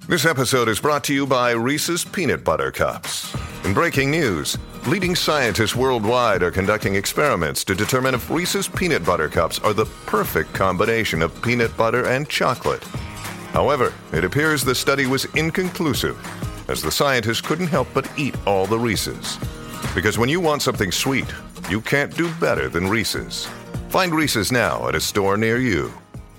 This episode is brought to you by Reese's Peanut Butter Cups. In breaking news, leading scientists worldwide are conducting experiments to determine if Reese's Peanut Butter Cups are the perfect combination of peanut butter and chocolate. However, it appears the study was inconclusive, as the scientists couldn't help but eat all the Reese's. Because when you want something sweet, you can't do better than Reese's. Find Reese's now at a store near you.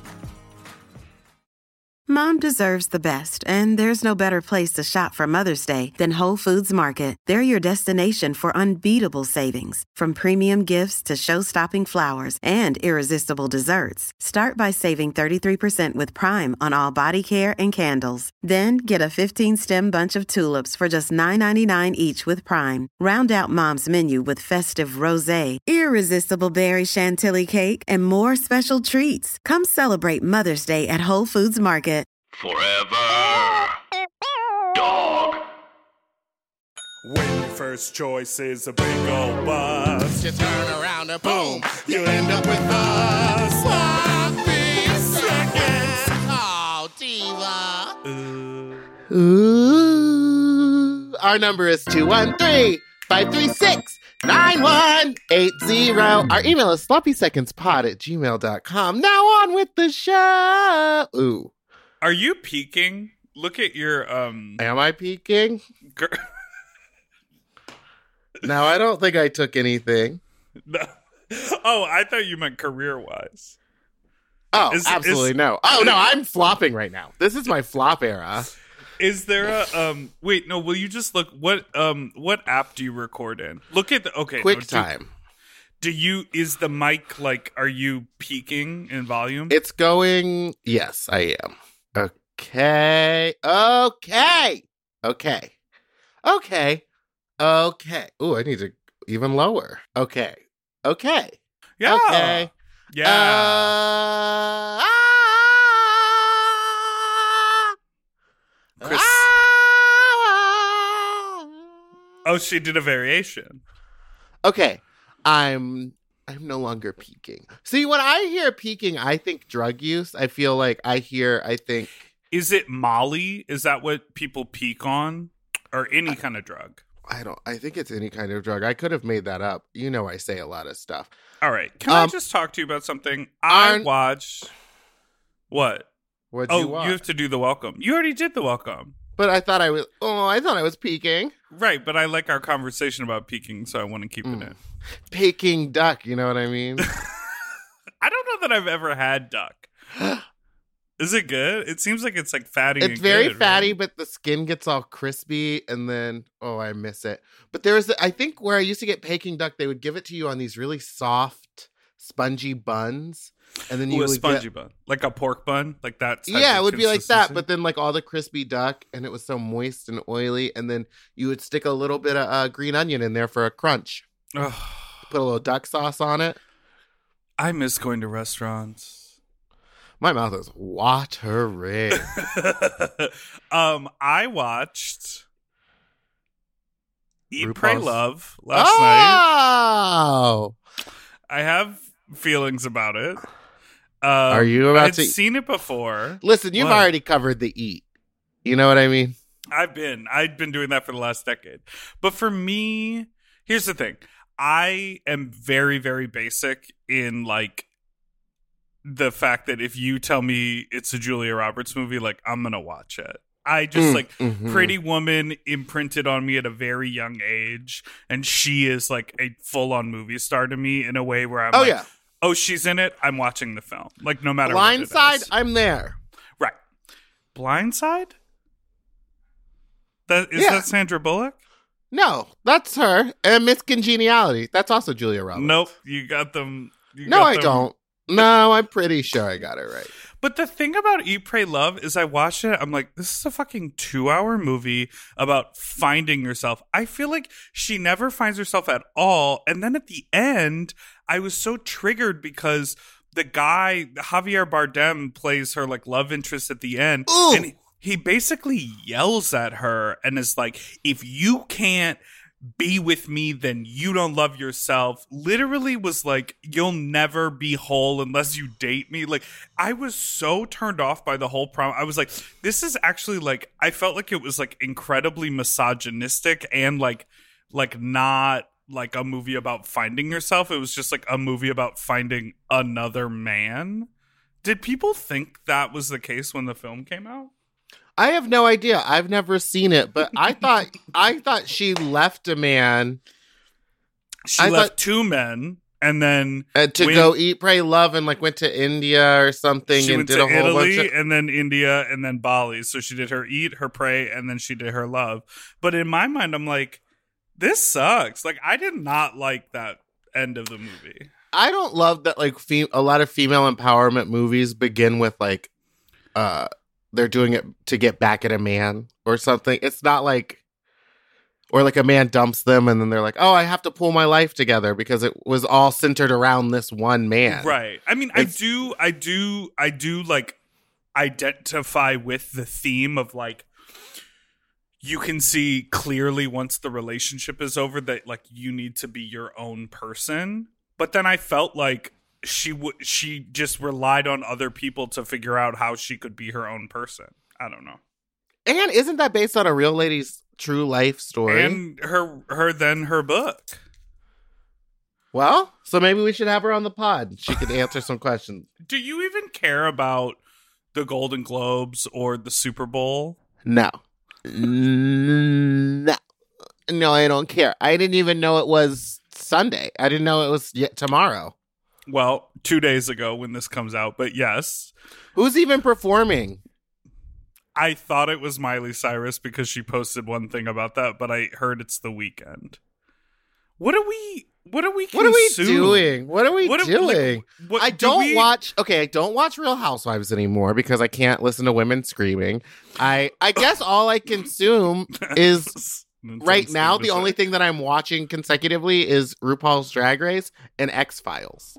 Mom deserves the best, and there's no better place to shop for Mother's Day than Whole Foods Market. They're your destination for unbeatable savings, from premium gifts to show-stopping flowers and irresistible desserts. Start by saving 33% with Prime on all body care and candles. Then get a 15-stem bunch of tulips for just $9.99 each with Prime. Round out Mom's menu with festive rosé, irresistible berry chantilly cake, and more special treats. Come celebrate Mother's Day at Whole Foods Market. Forever. Dog. When your first choice is a big old bus, you turn around and boom, you end up with a sloppy seconds. Oh, diva. Ooh. Our number is 213-536-9180. Our email is sloppysecondspod@gmail.com. Now on with the show. Ooh. are you peeking? Look at your Am I peeking? Gr- No, I don't think I took anything. No. Oh, I thought you meant career-wise. Oh, absolutely no. Oh, no, I'm flopping right now. This is my flop era. Is there a wait, no, will you just look what app do you record in? Look at the QuickTime. Is the mic like, are you peaking in volume? It's going, yes, I am. Okay. Ooh, I need to even lower. Okay. Yeah. Okay. Yeah. Chris. Oh, she did a variation. Okay. I'm no longer peaking. See, when I hear peaking, I think drug use. I feel like I think. Is it Molly? Is that what people peak on? Or any kind of drug? I think it's any kind of drug. I could have made that up. You know, I say a lot of stuff. All right. Can I just talk to you about something? I watched. What? What'd you watch? You have to do the welcome. You already did the welcome. But I thought I was peeking. Right, but I like our conversation about peaking, so I want to keep it in. Peking duck, you know what I mean? I don't know that I've ever had duck. Is it good? It seems like it's like fatty. It's very fatty, right? But the skin gets all crispy, and then I miss it. But I think where I used to get Peking duck, they would give it to you on these really soft, spongy buns, and then you would spongy bun, like a pork bun, like that. Yeah, it would be like that, but then like all the crispy duck, and it was so moist and oily, and then you would stick a little bit of green onion in there for a crunch. Put a little duck sauce on it. I miss going to restaurants. My mouth is watering. I watched Eat, Pray, Love last night. I have feelings about it. Are you about to? I've seen it before. Listen, you've already covered the eat. You know what I mean? I've been doing that for the last decade. But for me, here's the thing. I am very, very basic in like the fact that if you tell me it's a Julia Roberts movie, like I'm gonna watch it. I just Pretty Woman imprinted on me at a very young age, and she is like a full-on movie star to me in a way where I'm oh, she's in it, I'm watching the film. Like no matter what it is. Blindside, I'm there. Right. Blindside? That Sandra Bullock? No, that's her. And Miss Congeniality. That's also Julia Roberts. Nope, you got them. I don't. No, I'm pretty sure I got it right. But the thing about Eat, Pray, Love is I watched it. I'm like, this is a fucking 2-hour movie about finding yourself. I feel like she never finds herself at all. And then at the end, I was so triggered because the guy, Javier Bardem, plays her like love interest at the end. Ooh. And he basically yells at her and is like, if you can't be with me, then you don't love yourself. Literally was like, you'll never be whole unless you date me. Like, I was so turned off by the whole prom. I was like, this is actually like, I felt like it was like incredibly misogynistic and like not like a movie about finding yourself. It was just like a movie about finding another man. Did people think that was the case when the film came out? I have no idea. I've never seen it, but I thought she left a man. She left two men, and then to go eat, pray, love, and like went to India or something. She and went did to a whole Italy, bunch of... and then India, and then Bali. So she did her eat, her pray, and then she did her love. But in my mind, I'm like, this sucks. Like, I did not like that end of the movie. I don't love that. Like, a lot of female empowerment movies begin with like, they're doing it to get back at a man or something. It's not like, or like a man dumps them and then they're like, oh, I have to pull my life together because it was all centered around this one man. Right. I mean, I do like identify with the theme of like, you can see clearly once the relationship is over that like you need to be your own person. But then I felt like she just relied on other people to figure out how she could be her own person. I don't know. And isn't that based on a real lady's true life story? And her book. Well, so maybe we should have her on the pod. She could answer some questions. Do you even care about the Golden Globes or the Super Bowl? No. No, I don't care. I didn't even know it was Sunday. I didn't know it was yet tomorrow. Well, 2 days ago when this comes out, but yes. Who's even performing? I thought it was Miley Cyrus because she posted one thing about that, but I heard it's The Weeknd. What are we doing? I don't watch Real Housewives anymore because I can't listen to women screaming. I guess all I consume is right now the only thing that I'm watching consecutively is RuPaul's Drag Race and X-Files.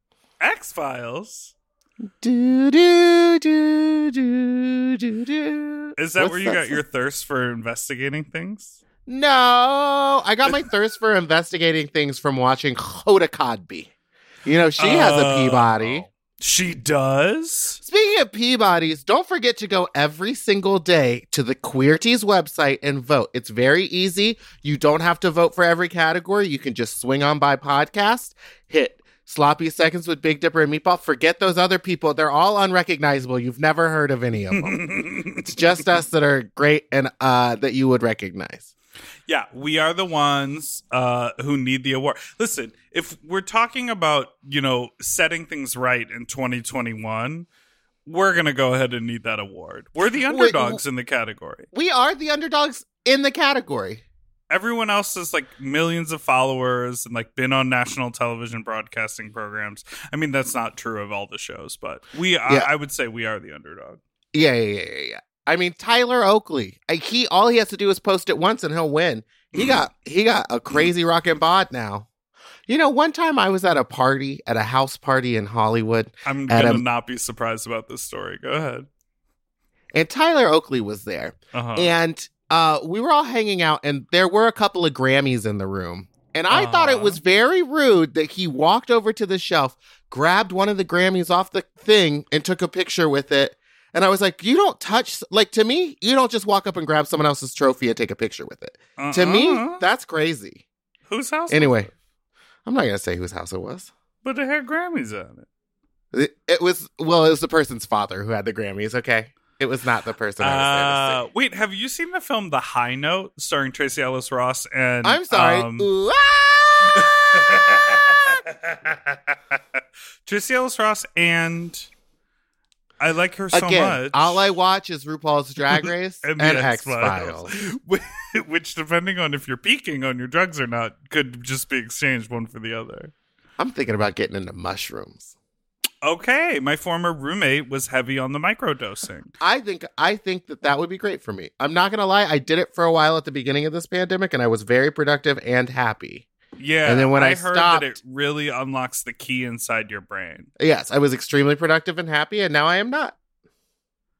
X-Files? Do, do, do, do, do, do. Is that where you got your thirst for investigating things? No, I got my thirst for investigating things from watching Hoda Kotb. You know, she has a Peabody. She does? Speaking of Peabodys, don't forget to go every single day to the Queerties website and vote. It's very easy. You don't have to vote for every category. You can just swing on by podcast, hit Sloppy Seconds with Big Dipper and Meatball. Forget those other people. They're all unrecognizable. You've never heard of any of them. It's just us that are great and that you would recognize. Yeah, we are the ones who need the award. Listen, if we're talking about, setting things right in 2021, we're going to go ahead and need that award. We're the underdogs in the category. We are the underdogs in the category. Everyone else has like millions of followers and like been on national television broadcasting programs. I mean, that's not true of all the shows, but I would say we are the underdog. Yeah. I mean, Tyler Oakley. All he has to do is post it once and he'll win. He got a crazy rockin' bod now. One time I was at a house party in Hollywood. I'm gonna not be surprised about this story. Go ahead. And Tyler Oakley was there, and we were all hanging out, and there were a couple of Grammys in the room. And I thought it was very rude that he walked over to the shelf, grabbed one of the Grammys off the thing, and took a picture with it. And I was like, you don't touch, like, to me, you don't just walk up and grab someone else's trophy and take a picture with it. To me, that's crazy. Whose house? Anyway, I'm not going to say whose house it was. But it had Grammys on it. It was the person's father who had the Grammys, okay? It was not the person I was there to see. Wait, have you seen the film The High Note, starring Tracy Ellis Ross and... I'm sorry. Tracy Ellis Ross and... I like her so much. All I watch is RuPaul's Drag Race and X-Files. Which, depending on if you're peaking on your drugs or not, could just be exchanged one for the other. I'm thinking about getting into mushrooms. Okay, my former roommate was heavy on the microdosing. I think that would be great for me. I'm not going to lie. I did it for a while at the beginning of this pandemic, and I was very productive and happy. Yeah, and then when I heard stopped, that it really unlocks the key inside your brain. Yes, I was extremely productive and happy, and now I am not.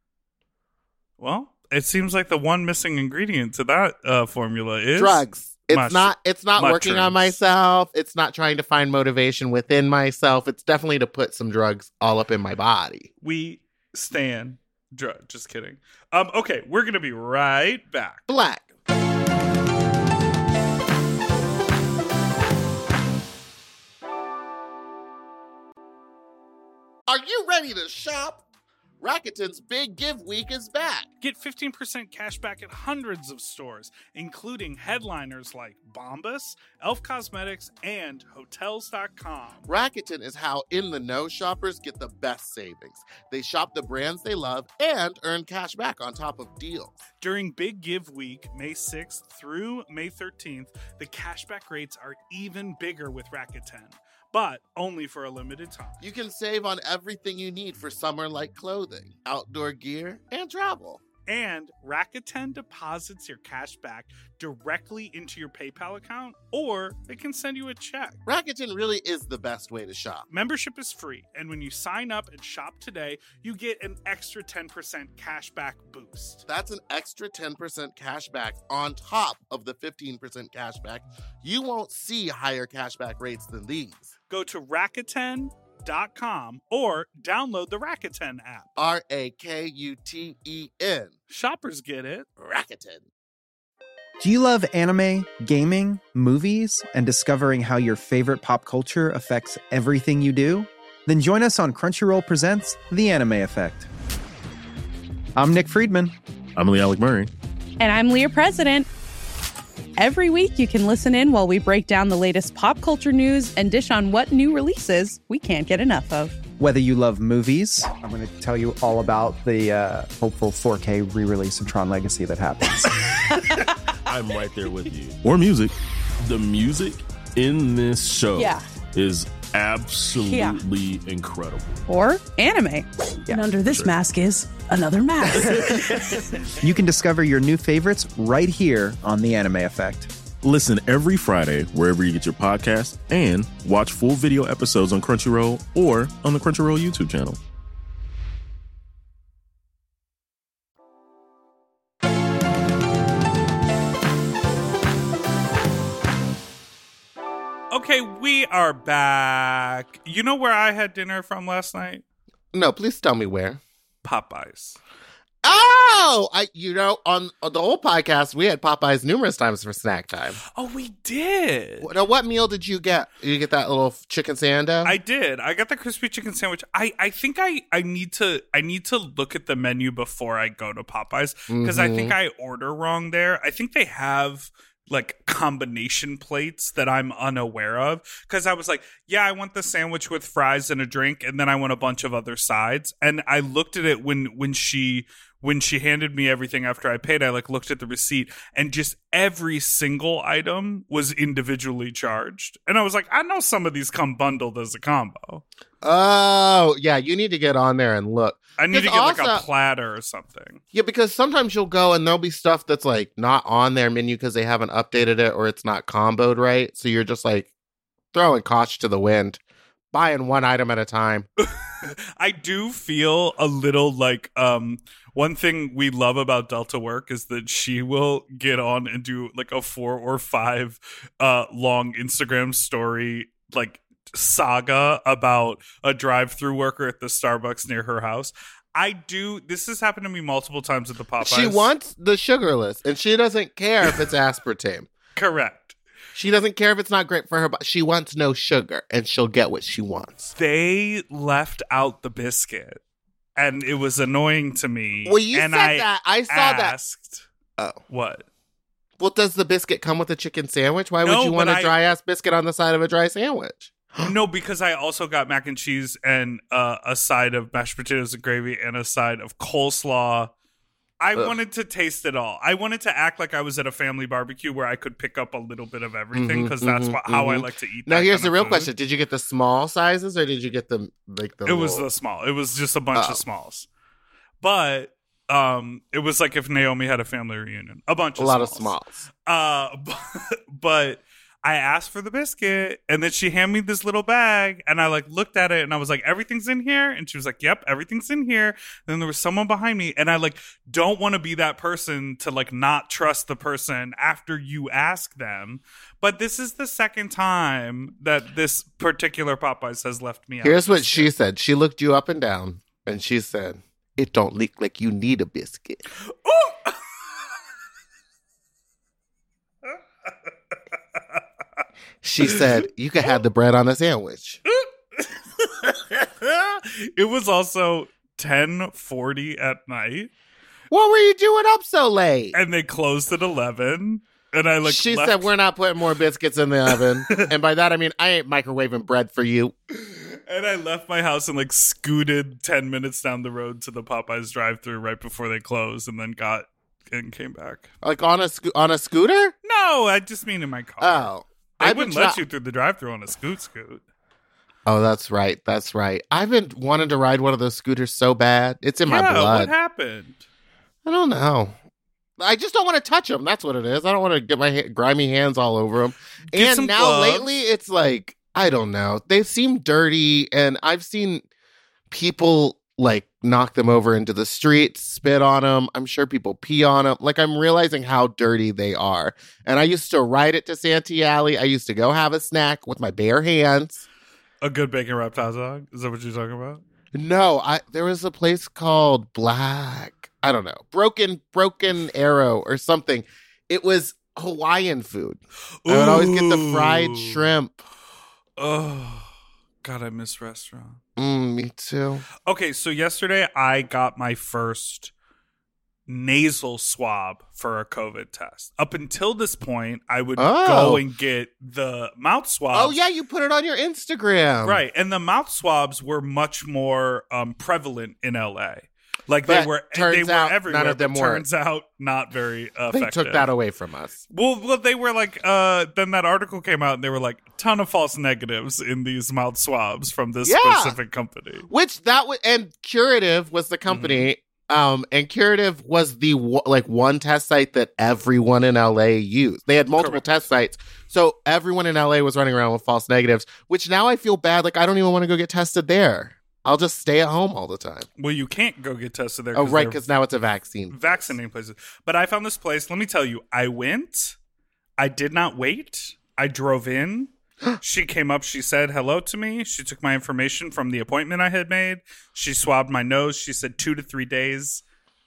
Well, it seems like the one missing ingredient to that formula is... drugs. It's not working on mushrooms. myself. It's not trying to find motivation within myself. It's definitely to put some drugs all up in my body. We stand. Just kidding. Okay, we're gonna be right back. Black. Are you ready to shop? Rakuten's Big Give Week is back. Get 15% cash back at hundreds of stores, including headliners like Bombas, Elf Cosmetics, and Hotels.com. Rakuten is how in-the-know shoppers get the best savings. They shop the brands they love and earn cash back on top of deals. During Big Give Week, May 6th through May 13th, the cashback rates are even bigger with Rakuten, but only for a limited time. You can save on everything you need for summer like clothing, outdoor gear, and travel. And Rakuten deposits your cash back directly into your PayPal account, or they can send you a check. Rakuten really is the best way to shop. Membership is free, and when you sign up and shop today, you get an extra 10% cash back boost. That's an extra 10% cash back on top of the 15% cash back. You won't see higher cash back rates than these. Go to Rakuten.com or download the Rakuten app. Rakuten. Shoppers get it. Rakuten. Do you love anime, gaming, movies, and discovering how your favorite pop culture affects everything you do? Then join us on Crunchyroll Presents The Anime Effect. I'm Nick Friedman. I'm Lee Alec Murray. And I'm Leah President. Every week, you can listen in while we break down the latest pop culture news and dish on what new releases we can't get enough of. Whether you love movies, I'm going to tell you all about the hopeful 4K re-release of Tron Legacy that happens. I'm right there with you. Or music. The music in this show is absolutely incredible. Or anime. And under this mask is another mask. You can discover your new favorites right here on The Anime Effect. Listen every Friday wherever you get your podcasts and watch full video episodes on Crunchyroll or on the Crunchyroll YouTube channel. Okay, we are back. You know where I had dinner from last night? No, please tell me where. Popeyes. Oh, on the whole podcast, we had Popeyes numerous times for snack time. Oh, we did. Now, what meal did you get? Did you get that little chicken sando? I did. I got the crispy chicken sandwich. I think I need to look at the menu before I go to Popeyes because I think I order wrong there. I think they have like combination plates that I'm unaware of because I was like, yeah, I want the sandwich with fries and a drink, and then I want a bunch of other sides. And I looked at it when she handed me everything after I paid. I looked at the receipt, and just every single item was individually charged. And I was like, I know some of these come bundled as a combo. Oh, yeah, you need to get on there and look. I need to get like a platter or something. Yeah, because sometimes you'll go and there'll be stuff that's like not on their menu because they haven't updated it or it's not comboed right. So you're just like throwing caution to the wind, buying one item at a time. I do feel a little like one thing we love about Delta Work is that she will get on and do like a 4 or 5 long Instagram story like saga about a drive-through worker at the Starbucks near her house. This has happened to me multiple times at the Popeyes. She wants the sugarless, and she doesn't care if it's aspartame. Correct. She doesn't care if it's not great for her, but she wants no sugar, and she'll get what she wants. They left out the biscuit, and it was annoying to me. Well, you and said that. I saw asked, that. Oh. What? Well, does the biscuit come with a chicken sandwich? Why would you want a dry-ass biscuit on the side of a dry sandwich? No, because I also got mac and cheese and a side of mashed potatoes and gravy and a side of coleslaw. I wanted to taste it all. I wanted to act like I was at a family barbecue where I could pick up a little bit of everything because that's how I like to eat. Now, here's the real question: did you get the small sizes or did you get the like the? It was the small. It was just a bunch of smalls, but it was like if Naomi had a family reunion, a lot of smalls. But I asked for the biscuit, and then she handed me this little bag, and I like looked at it, and I was like, everything's in here? And she was like, yep, everything's in here. And then there was someone behind me, and I like don't want to be that person to like not trust the person after you ask them. But this is the second time that this particular Popeyes has left me out. Here's what she said. She looked you up and down, and she said, it don't look like you need a biscuit. She said, you could have the bread on a sandwich. It was also 10:40 at night. What were you doing up so late? And they closed at 11. And I like She left. said, we're not putting more biscuits in the oven. And by that, I mean, I ain't microwaving bread for you. And I left my house and like scooted 10 minutes down the road to the Popeyes drive-thru right before they closed, and then got and came back. Like on a scooter? No, I just mean in my car. Oh. I wouldn't let you through the drive-thru on a scoot. Oh, that's right. That's right. I've been wanting to ride one of those scooters so bad. It's in my blood. What happened? I don't know. I just don't want to touch them. That's what it is. I don't want to get my grimy hands all over them. Get and now gloves. lately, it's like, I don't know. They seem dirty, and I've seen people like knock them over into the street, spit on them. I'm sure people pee on them. Like, I'm realizing how dirty they are. And I used to ride it to Santee Alley. I used to go have a snack with my bare hands. A good bacon wrapped hot dog? Is that what you're talking about? No, there was a place called I don't know, Broken Arrow or something. It was Hawaiian food. I would always get the fried shrimp. Oh, God, I miss restaurant. Me too. Okay, so yesterday I got my first nasal swab for a COVID test. Up until this point, I would go and get the mouth swabs. Oh, yeah, you put it on your Instagram. Right, and the mouth swabs were much more prevalent in LA. Like they were everywhere. None of them turns out not very effective. They took that away from us. Well, they were like, then that article came out and they were like, ton of false negatives in these mouth swabs from this specific company. And Curative was the company. And Curative was the one test site that everyone in LA used. They had multiple test sites. So everyone in LA was running around with false negatives, which now I feel bad. Like, I don't even want to go get tested there. I'll just stay at home all the time. Well, you can't go get tested there. Oh, right, because now it's a vaccine. Vaccinating places. But I found this place. Let me tell you, I went. I did not wait. I drove in. She came up. She said hello to me. She took my information from the appointment I had made. She swabbed my nose. She said 2 to 3 days.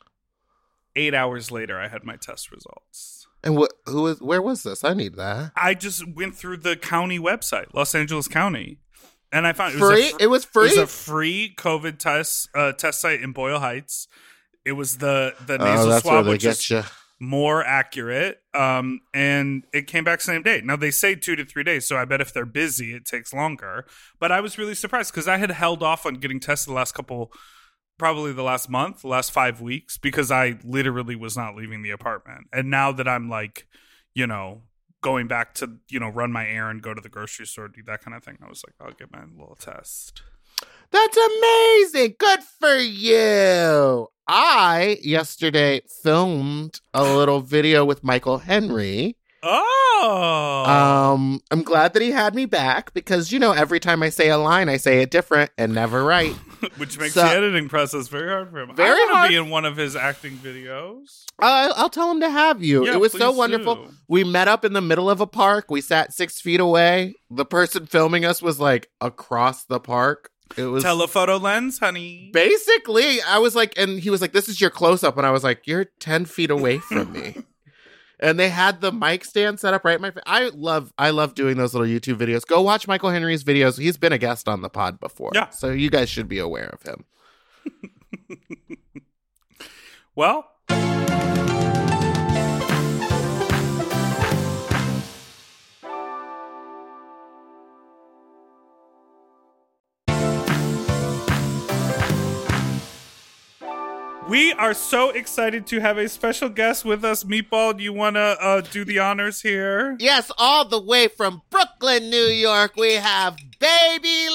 8 hours later, I had my test results. And where was this? I need that. I just went through the county website, Los Angeles County. And I found it was free. It was a free COVID test site in Boyle Heights. It was the nasal swab, which is more accurate. And it came back same day. Now they say 2 to 3 days, so I bet if they're busy, it takes longer. But I was really surprised because I had held off on getting tested probably the last month, the last 5 weeks, because I literally was not leaving the apartment. And now that I'm like, going back to, run my errand, go to the grocery store, do that kind of thing, I was like, I'll get my little test. That's amazing. Good for you. I, yesterday, filmed a little video with Michael Henry. Oh. I'm glad that he had me back because, every time I say a line, I say it different and never right. Which makes the editing process very hard for him. Very hard. I want to be in one of his acting videos. I'll tell him to have you. Yeah, it was so wonderful. Do. We met up in the middle of a park. We sat 6 feet away. The person filming us was like across the park. It was telephoto lens, honey. Basically, I was like, and he was like, "This is your close up," and I was like, "You're 10 feet away from me." And they had the mic stand set up right in my face. I love doing those little YouTube videos. Go watch Michael Henry's videos. He's been a guest on the pod before. Yeah. So you guys should be aware of him. Well, we are so excited to have a special guest with us. Meatball, do you want to do the honors here? Yes, all the way from Brooklyn, New York, we have Baby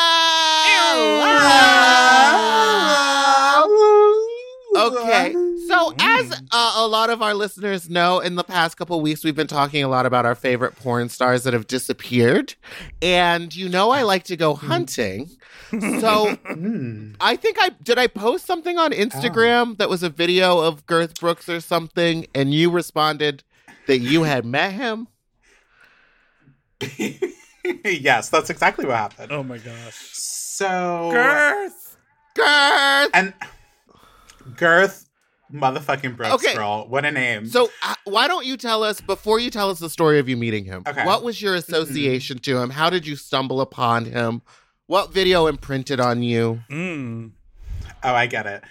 Love. Okay, so So, as a lot of our listeners know, in the past couple of weeks, we've been talking a lot about our favorite porn stars that have disappeared. And I like to go hunting. So, I think did I post something on Instagram that was a video of Girth Brooks or something, and you responded that you had met him? Yes, that's exactly what happened. Oh my gosh. So Girth! And Girth motherfucking Brooks, girl. What a name. So why don't you tell us, before you tell us the story of you meeting him, what was your association to him? How did you stumble upon him? What video imprinted on you? Oh, I get it.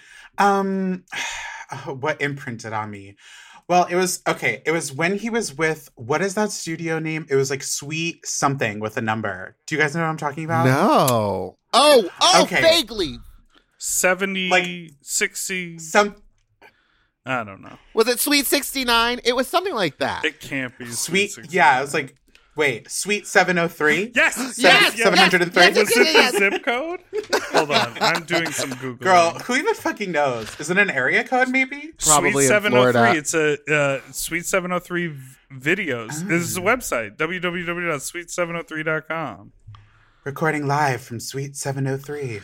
What imprinted on me? Well, it was when he was with, what is that studio name? It was like Sweet something with a number. Do you guys know what I'm talking about? No. Okay. Vaguely. 70, 60. I don't know. Was it Sweet 69? It was something like that. It can't be Sweet. Yeah, it was like, wait, Sweet 703? Yes! 703? Was it the zip code? Hold on, I'm doing some Googling. Girl, who even fucking knows? Is it an area code, maybe? Probably Sweet 703. Florida. It's a Sweet 703 videos. This is a website, www.sweet703.com. Recording live from Sweet 703.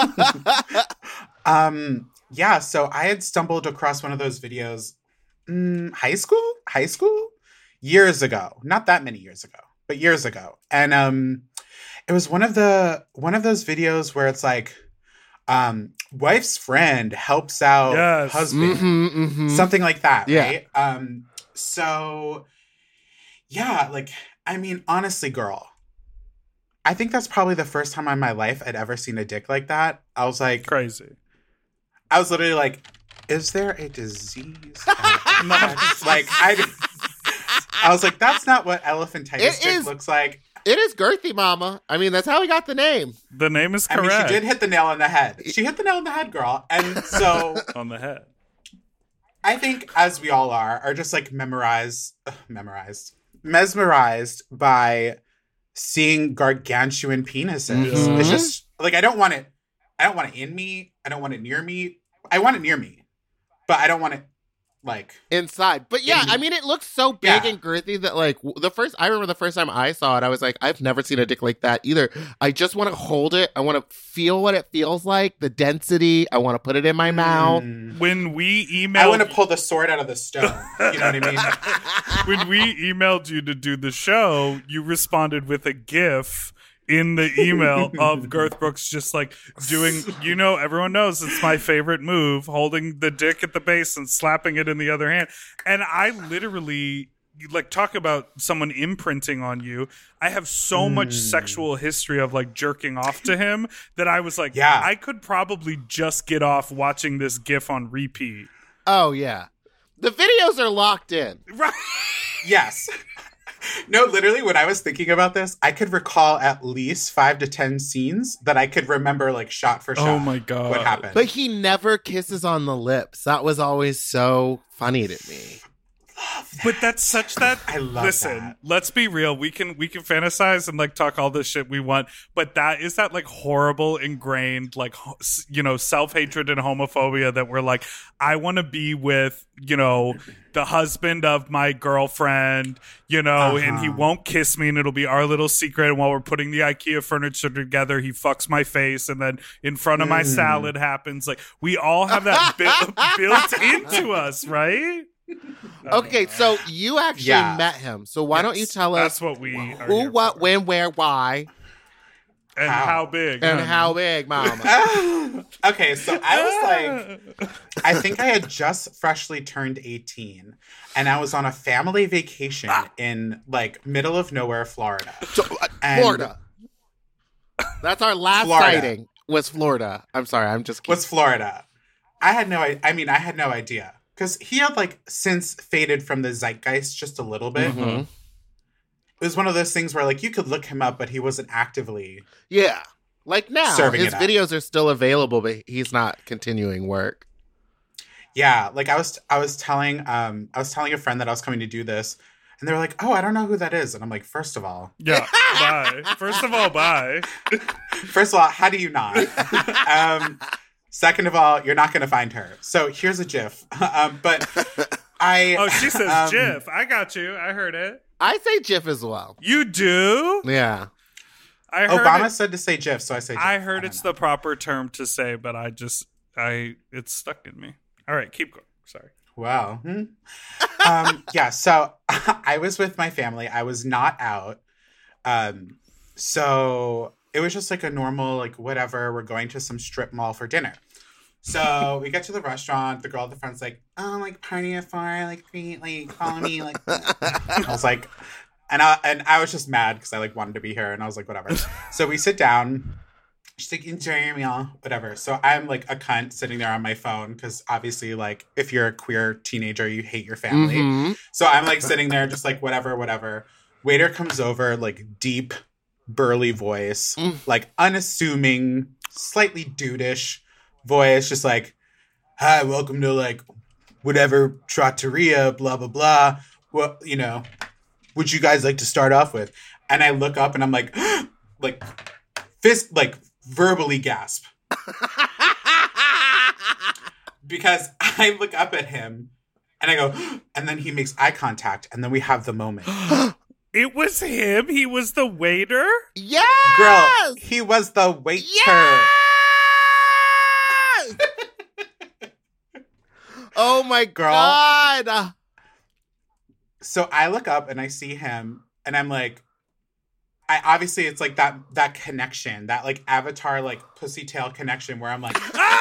Yeah, so I had stumbled across one of those videos high school? Years ago. Not that many years ago, but years ago. And it was one of those videos where it's like wife's friend helps out husband. Something like that, right? So yeah, like, I mean, honestly, girl, I think that's probably the first time in my life I'd ever seen a dick like that. I was like, crazy. I was literally like, is there a disease? Like, I was like, that's not what elephantitis dick looks like. It is girthy, mama. I mean, that's how he got the name. The name is correct. I mean, she did hit the nail on the head. She hit the nail on the head, girl. And so... on the head. I think, as we all are just like mesmerized by seeing gargantuan penises. Mm-hmm. It's just, like, I don't want it in me. I don't want it near me. I want it near me. But I don't want it, like, inside. But yeah, I mean, it looks so big and girthy that, like, I remember the first time I saw it, I was like, I've never seen a dick like that either. I just want to hold it. I want to feel what it feels like, the density. I want to put it in my mouth. When we emailed... I want to pull the sword out of the stone. You know what I mean? When we emailed you to do the show, you responded with a GIF in the email of Girth Brooks just like doing, everyone knows it's my favorite move, holding the dick at the base and slapping it in the other hand. And I literally, like, talk about someone imprinting on you. I have so much sexual history of, like, jerking off to him that I was like, I could probably just get off watching this GIF on repeat. Oh, yeah. The videos are locked in. Right. Yes. No, literally, when I was thinking about this, I could recall at least 5 to 10 scenes that I could remember, like, shot for shot. Oh, my God. What happened. But he never kisses on the lips. That was always so funny to me. But that's such that. I love listen, that. Let's be real. We can fantasize and, like, talk all this shit we want. But that is that, like, horrible, ingrained, like, self-hatred and homophobia that we're like, I want to be with, the husband of my girlfriend, and he won't kiss me and it'll be our little secret. And while we're putting the IKEA furniture together, he fucks my face. And then in front of my salad happens. Like, we all have that built into us, right? Okay, so you actually met him. So why don't you tell us that's what we who, what, when, where, why, and how big, and how big, mama. Okay, so I was like, I think I had just freshly turned 18, and I was on a family vacation in, like, middle of nowhere, Florida. Florida. That's our last sighting. Was Florida? I'm sorry, I'm just kidding. Was Florida? I had no idea. Because he had, like, since faded from the zeitgeist just a little bit. Mm-hmm. It was one of those things where, like, you could look him up, but he wasn't actively... Yeah. Like now, serving his videos are still available, but he's not continuing work. Yeah. Like, I was telling a friend that I was coming to do this, and they were like, oh, I don't know who that is. And I'm like, first of all... Yeah, bye. First of all, bye. First of all, how do you not? Second of all, you're not going to find her. So here's a GIF. But Oh, she says GIF. I got you. I heard it. I say GIF as well. You do? Yeah. I heard Obama said to say GIF, so I say GIF. I heard it's the proper term to say, but it's stuck in me. All right, keep going. Sorry. Wow. Yeah, so I was with my family. I was not out. So it was just like a normal, like, whatever. We're going to some strip mall for dinner. So we get to the restaurant. The girl at the front's like, oh, like, party at 4, like, follow me. Like, I was like, and I was just mad because I, like, wanted to be here. And I was like, whatever. So we sit down. She's like, enjoy your meal, whatever. So I'm like a cunt sitting there on my phone because obviously, like, if you're a queer teenager, you hate your family. Mm-hmm. So I'm like sitting there just like, whatever. Waiter comes over, like, deep, burly voice, like unassuming, slightly dudeish voice, just like, hi, welcome to, like, whatever trattoria, blah, blah, blah. Well, you know, would you guys like to start off with? And I look up and I'm like, like, fist, like, verbally gasp. Because I look up at him and I go, and then he makes eye contact and then we have the moment. It was him? He was the waiter? Yes! Girl, he was the waiter. Yes! Oh my God. So I look up and I see him and I'm like, obviously it's like that connection, that like Avatar, like pussy tail connection where I'm like,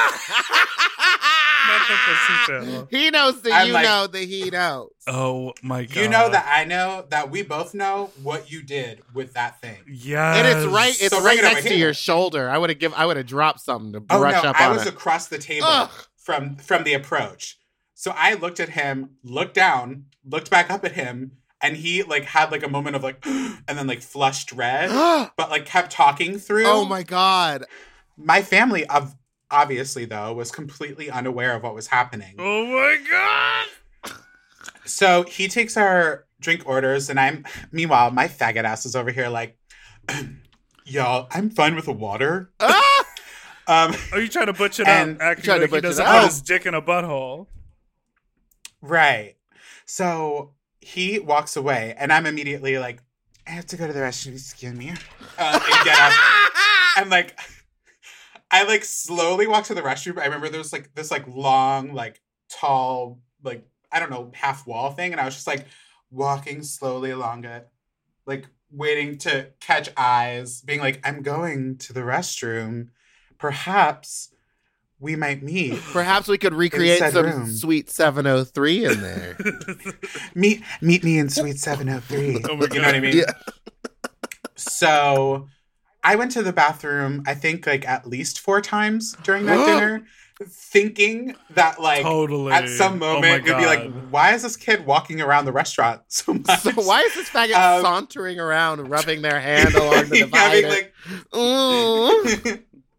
not the pussy tail. He knows that I'm know that he knows. Oh my God. You know that I know that we both know what you did with that thing. Yeah. And it's so right next to your shoulder. I would have dropped something to brush up on it. I was across the table from the approach. So I looked at him, looked down, looked back up at him, and he like had like a moment of like, and then like flushed red, but like kept talking through. Oh my God. My family, obviously though, was completely unaware of what was happening. Oh my God. So he takes our drink orders, and meanwhile, my faggot ass is over here like, y'all, I'm fine with the water. Are you trying to butch it up? Acting like he doesn't put his dick in a butthole. Right. So he walks away, and I'm immediately like, I have to go to the restroom, excuse me. And get up. And like, I like slowly walk to the restroom. I remember there was like this like long, like tall, like, I don't know, half wall thing. And I was just like walking slowly along it, like waiting to catch eyes, being like, I'm going to the restroom. Perhaps we might meet. Perhaps we could recreate some room. Suite 703 in there. meet me in Suite 703. You know what I mean? Yeah. So I went to the bathroom, I think like at least 4 times during that dinner, thinking that like at some moment you'd be like, why is this kid walking around the restaurant so much? So why is this faggot sauntering around, rubbing their hand along the divider?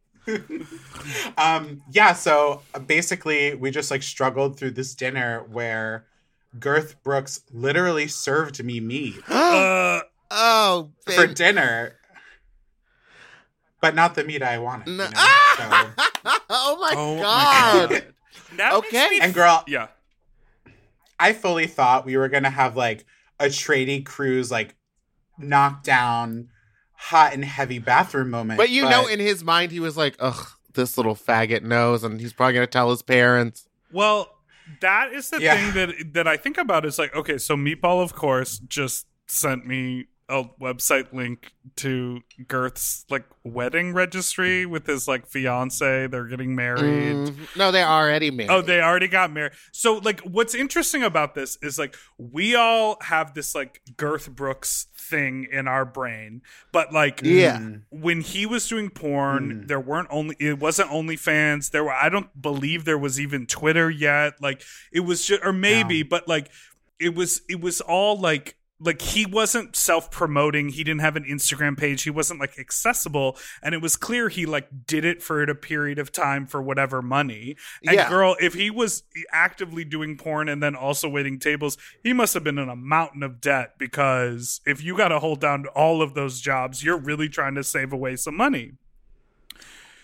So basically we just like struggled through this dinner where Girth Brooks literally served me meat for dinner, but not the meat I wanted. No. Oh my God. Okay. And girl, yeah, I fully thought we were gonna have like a trading cruise, like knockdown hot and heavy bathroom moment. But you know, in his mind, he was like, ugh, this little faggot knows, and he's probably going to tell his parents. Well, that is the thing that I think about is like, okay, so Meatball, of course, just sent me a website link to Girth's like wedding registry with his like fiance. They're getting married. No, they're already married. Oh, they already got married. So like, what's interesting about this is like, we all have this like Girth Brooks thing in our brain, but like, when he was doing porn, it wasn't OnlyFans. I don't believe there was even Twitter yet. Like it was just, or maybe, but like, it was all like he wasn't self-promoting. He didn't have an Instagram page. He wasn't like accessible. And it was clear he like did it for a period of time for whatever money. And girl, if he was actively doing porn and then also waiting tables, he must have been in a mountain of debt, because if you got to hold down all of those jobs, you're really trying to save away some money.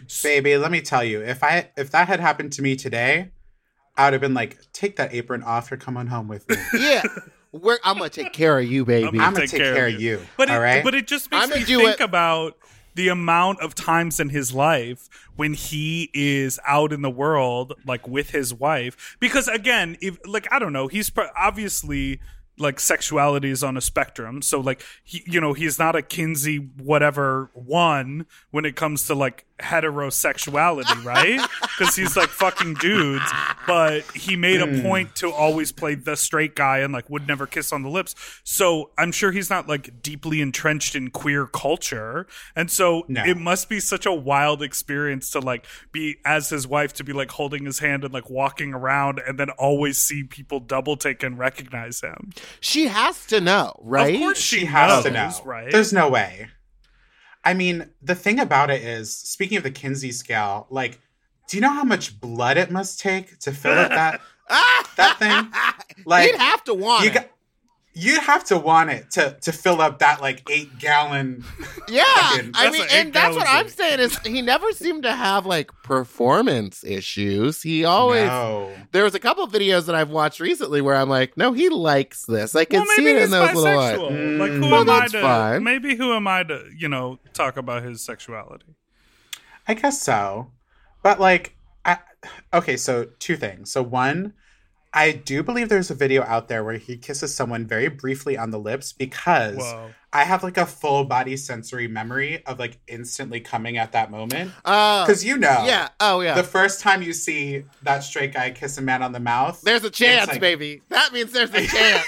Baby, let me tell you, if that had happened to me today, I would have been like, take that apron off. You're coming home with me. Yeah. I'm going to take care of you, baby. I'm going to take care of you. But all right? But it just makes me think about the amount of times in his life when he is out in the world, like with his wife. Because again, if like, I don't know, he's obviously like sexuality is on a spectrum. So like, he's not a Kinsey whatever one when it comes to like heterosexuality, right? Because he's like fucking dudes, but he made a point to always play the straight guy and like would never kiss on the lips. So I'm sure he's not like deeply entrenched in queer culture. And so it must be such a wild experience to like be as his wife, to be like holding his hand and like walking around and then always see people double take and recognize him. She has to know, right? Of course she has to know. Right? There's no way. I mean, the thing about it is, speaking of the Kinsey scale, like, do you know how much blood it must take to fill up that thing? Like, you'd have to want it. You'd have to want it to fill up that like 8-gallon. Yeah, I mean, and that's what I'm saying is he never seemed to have like performance issues. He always there was a couple of videos that I've watched recently where I'm like, no, he likes this. I can see it in those little eyes. Like, who am I to talk about his sexuality? I guess so, but like, okay, so two things. So one, I do believe there's a video out there where he kisses someone very briefly on the lips because I have like a full body sensory memory of like instantly coming at that moment. Because yeah, the first time you see that straight guy kiss a man on the mouth, there's a chance, like, baby. That means there's a chance.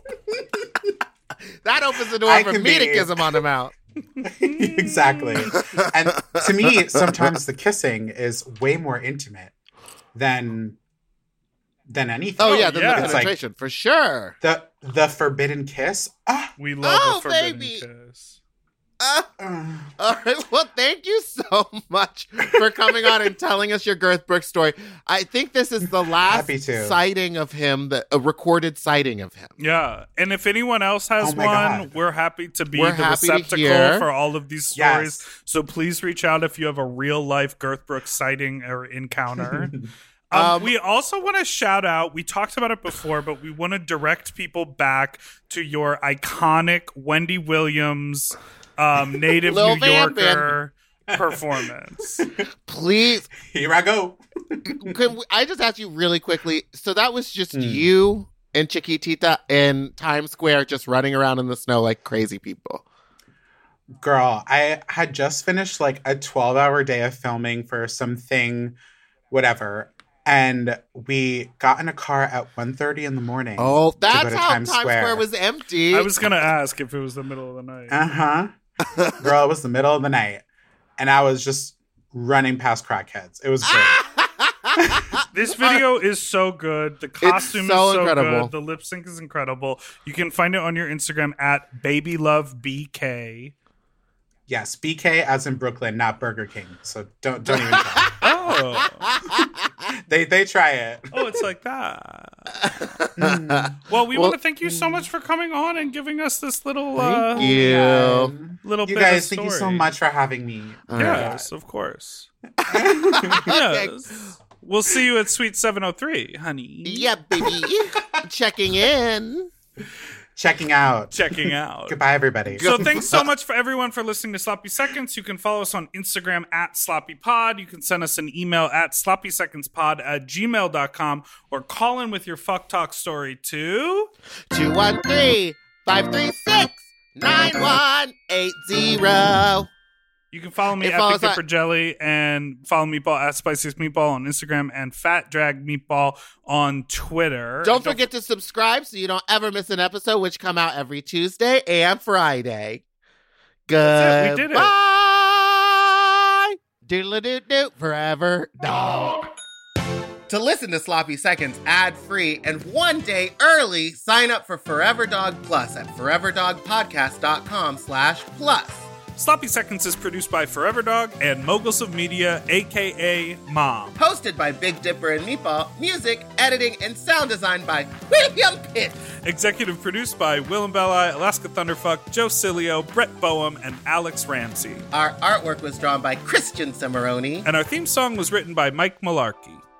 That opens the door for me to kiss him on the mouth. Exactly. And to me, sometimes the kissing is way more intimate than anything. Oh yeah, the penetration, like, for sure. The forbidden kiss. We love a forbidden kiss. All right. Well, thank you so much for coming on and telling us your Garth Brooks story. I think this is the last sighting of him, a recorded sighting of him. Yeah. And if anyone else has one, we're happy to be the receptacle for all of these stories. Yes. So please reach out if you have a real life Garth Brooks sighting or encounter. We also want to shout out, we talked about it before, but we want to direct people back to your iconic Wendy Williams native New Yorker performance. Please. Here I go. I just ask you really quickly, so that was just you and Chiquitita in Times Square just running around in the snow like crazy people? Girl, I had just finished like a 12-hour day of filming for something, whatever. And we got in a car at 1:30 in the morning. Oh, that's how Times Square was empty. I was going to ask if it was the middle of the night. Girl, it was the middle of the night. And I was just running past crackheads. It was great. This video is so good. The costume is so incredible. Good. The lip sync is incredible. You can find it on your Instagram at BabyLoveBK. Yes, BK as in Brooklyn, not Burger King. So don't even try. They try it. Oh, it's like that. Well, we want to thank you so much for coming on and giving us this little thank you. Little you bit guys, of thank story. you so much for having me. Yes, of course. Yes. We'll see you at Suite 703, honey. Yeah, baby. Checking in. Checking out. Goodbye, everybody. So thanks so much for everyone for listening to Sloppy Seconds. You can follow us on Instagram at SloppyPod. You can send us an email at sloppysecondspod@gmail.com or call in with your fuck talk story to 213-536-9180. You can follow me at Victor Pergelli and follow Meatball at Spiciest Meatball on Instagram and Fat Drag Meatball on Twitter. Don't forget to subscribe so you don't ever miss an episode, which come out every Tuesday and Friday. Good. We did it. Bye. Doodle-doo-doo. Forever Dog. To listen to Sloppy Seconds ad-free and one day early, sign up for Forever Dog Plus at foreverdogpodcast.com/plus. Sloppy Seconds is produced by Forever Dog and Moguls of Media, a.k.a. Mom. Hosted by Big Dipper and Meatball. Music, editing, and sound design by William Pitt. Executive produced by Willem Belli, Alaska Thunderfuck, Joe Cilio, Brett Boehm, and Alex Ramsey. Our artwork was drawn by Christian Cimarroni. And our theme song was written by Mike Malarkey.